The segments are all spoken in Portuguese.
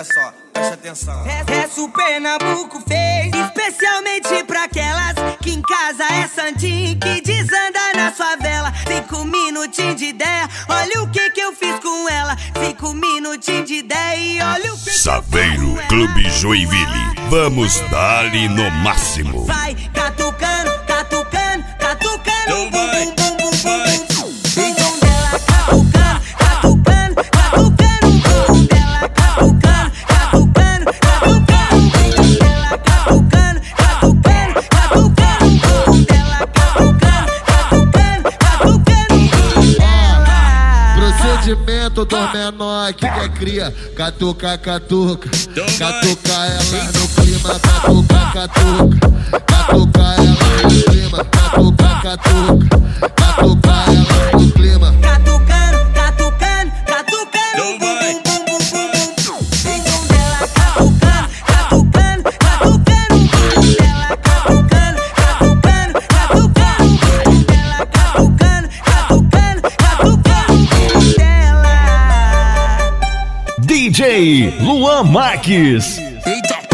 Olha só, preste atenção. Essa o Pernambuco fez especialmente pra aquelas que em casa é santinho, que desanda na favela. 5 minutinhos de ideia, olha o que eu fiz com ela. 5 minutinhos de ideia e olha o que Saveiro Clube Joinville, vamos dar-lhe no máximo. Vai catucando, catucando, catucando, bum, bum, bum, bum, bum. Então dela catucando, catucando, catucando, bum dela catucando, catucando, catucando, bum dela catucando, catucando, catucando, bum dela catucando, catucando, catucando, bum dela. Procedimento do menor que quer cria, catuca, catuca, catuca ela no clima, catuca, catuca, catuca ela no clima, catuca, catuca, catuca ela no clima. Catucando, catucando, catucando, bum, bum, bum, bum, bum. Então dela catucando, catucando, catucando, bum dela catucando, catucando, catucando, bum dela catucando, catucando, catucando, bum dela. DJ Luan Marques. Eita!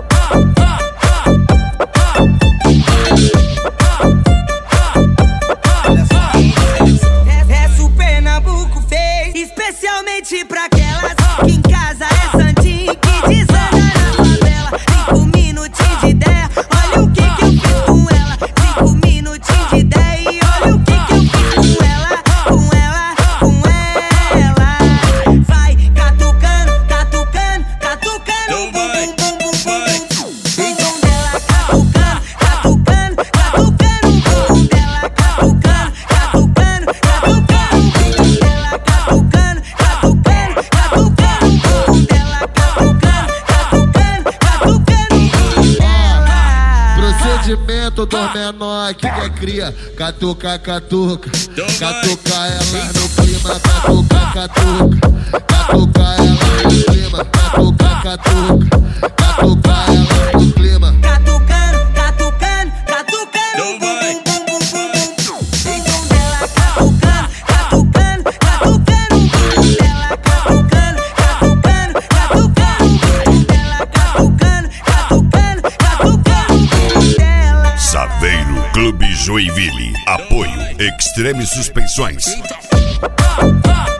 Essa o Pernambuco fez especialmente pra aquelas que em casa é santinho, que desanda na favela. 5 minutinhos de ideia, olha o que eu fiz com ela. 5 minutinhos de ideia e olha o que eu fiz com ela, com ela, com ela. Vai catucando, catucando, catucando, bum, bum, bum, bum, bum. Então dela catucando, catucando, catucando, bum dela catucando, catucando, catucando, bum dela catucando, catucando, catucando, bum dela catucando, catucando, catucando, bum dela. Procedimento do menor que quer cria, catuca, catuca, catuca ela no clima, catuca, catuca, catuca ela no clima, catuca, catuca, catuca ela no clima. Catucando, catucando, catucando, bum, bum, bum, bum, bum. Então dela catucando, catucando, catucando, bum dela catucando, catucando, catucando, bum dela catucando, catucando, catucando, bum dela. Saveiro Clube Joinville, apoio Extreme Suspensões. Eita!